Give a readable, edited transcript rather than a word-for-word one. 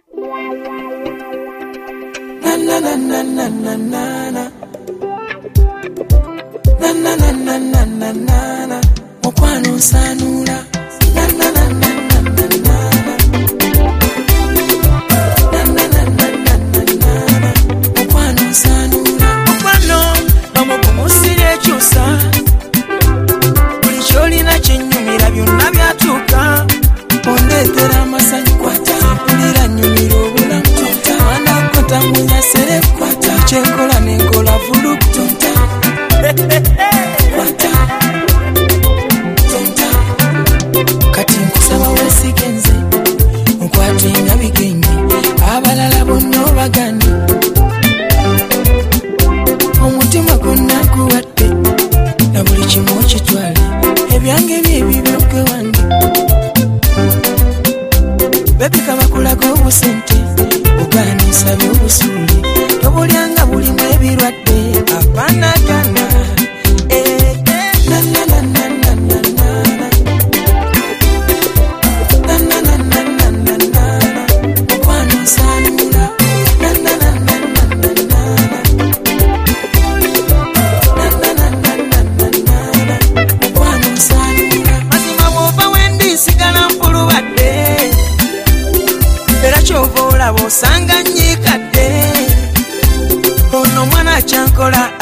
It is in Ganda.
Na na na na na na na. Na na na na na na na. Mukwano sanula. Na na na na na na na. Na na na na na na na. Mukwano sanula. Mukwano bamukumusire chusa. Bulicholi na chenyumira byonna byatuka. Ondetera amasanyu kwata. Mpulira nyumira obulamu tonta. Wana kwata munya sere kwata. Chekola nenkola vulu tonta. Kwata tonta. Kati nkusaba wesigenze nkwate nga bigenge abalala bonna obagane omutima gwonna guwadde na buli kimu okitwale ebyange byebibyo gwe wange bebika bakulaga obusente ogaana nsabye obusuule tobulyanga bulimu ebirwadde apanagana osanga nyikadde ono mwana kyankola